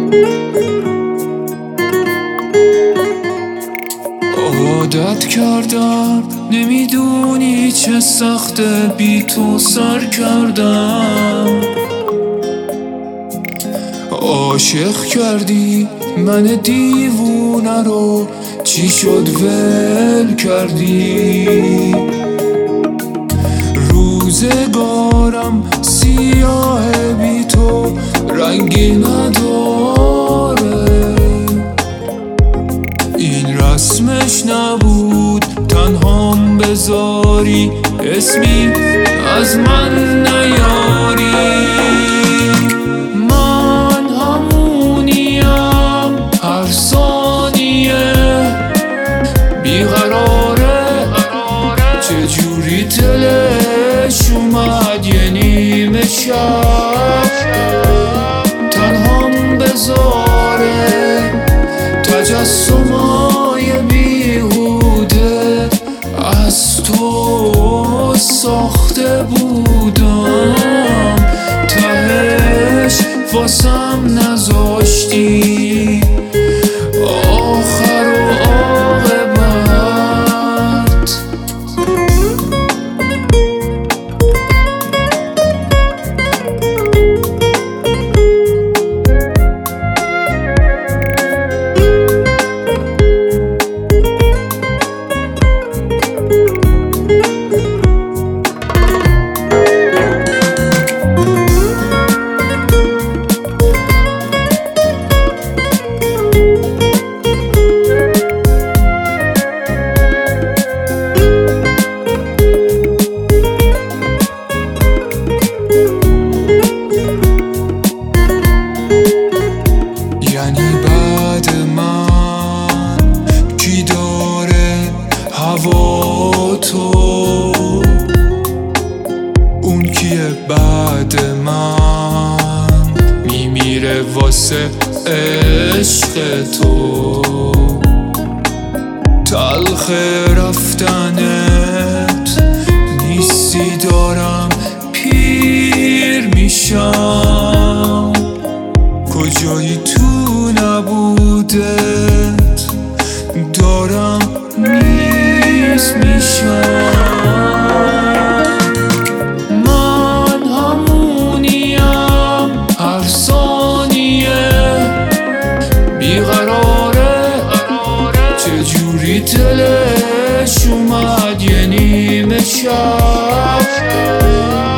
عادت کردم نمیدونی چه سخته بی تو سر کردم. عاشق کردی من دیوونه رو، چی شد ول کردی؟ روزگارم سیاه بی تو رنگی نداره. این رسمش نبود تنهام بذاری، اسمی از من نیاری. من همونیم هر ثانیه بیقراره، چجوری دلش اومد یه نیمه شب تنهام بذاره. تجسمای بیهوده از تو ساخته بودم، تهش واسم نذاشتی آخر و عاقبت. یعنی بعد من کی داره هوا تو؟ اون کیه بعد من میمیره واسه عشق تو؟ تلخ رفتنت نیستی دارم پیر میشم. کجایی تو نبودت دارم نیست میشم. من همونیم هر ثانیه بیقراره، چجوری دلش اومد یه نیمه شب